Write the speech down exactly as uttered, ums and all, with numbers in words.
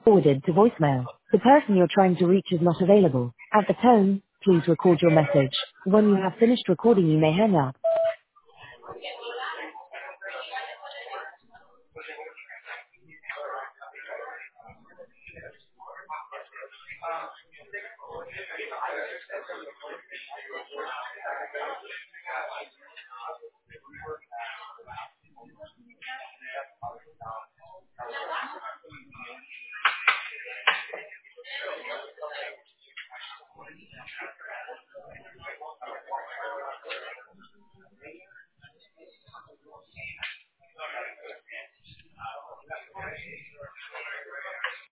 Forwarded to voicemail. The person you're trying to reach is not available. At the tone, please record your message. When you have finished recording, you may hang up.